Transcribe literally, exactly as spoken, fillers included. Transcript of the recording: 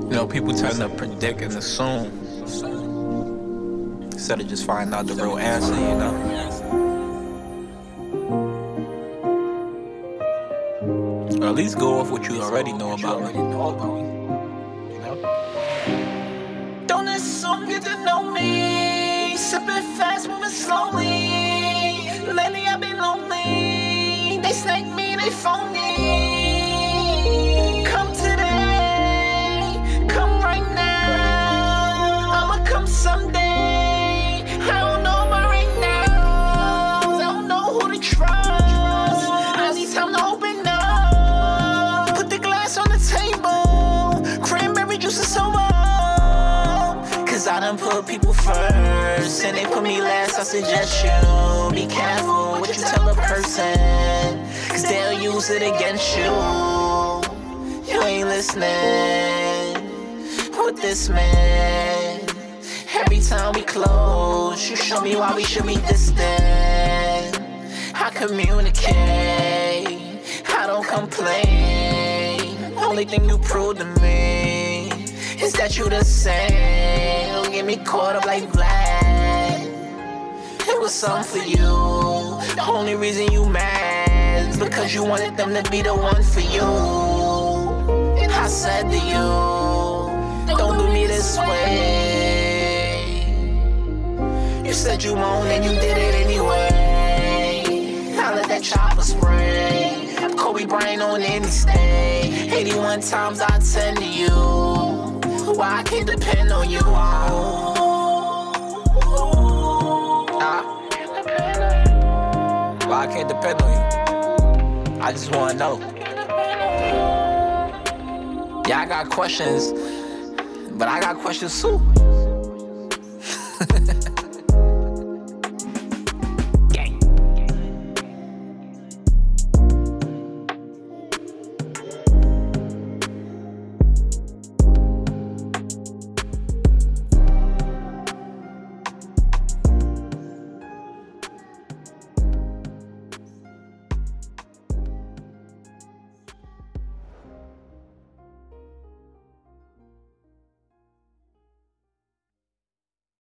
You know, people tend to predict and assume instead of just finding out the real answer, you know? Or at least go off what you already know about me. Don't assume you to know me. Sipping fast, moving slowly. Lately I've been lonely. They snake me, they phony. Come today, come right now. I'ma come someday. I don't know about right now. I don't know who to trust. I need time to open up. Put the glass on the table. Cranberry juice is sober. Cause I done put people first and they put me last. I suggest you be careful what you tell a person, cause they'll use it against you. You ain't listening with this man. Every time we close, you show me why we should be distant. I communicate, I don't complain. Only thing you prove to me is that you the same. Don't get me caught up like Vlad. It was something for you. The only reason you mad is because you wanted them to be the one for you. And I said to you, don't do me this way. You said you won't and you did it anyway. Now let that chopper spray. Kobe Bryant on any stage. eighty-one times out of ten to you. Why I can't depend on you? Nah. Why I can't depend on you? I just wanna know. Yeah, I got questions, but I got questions too.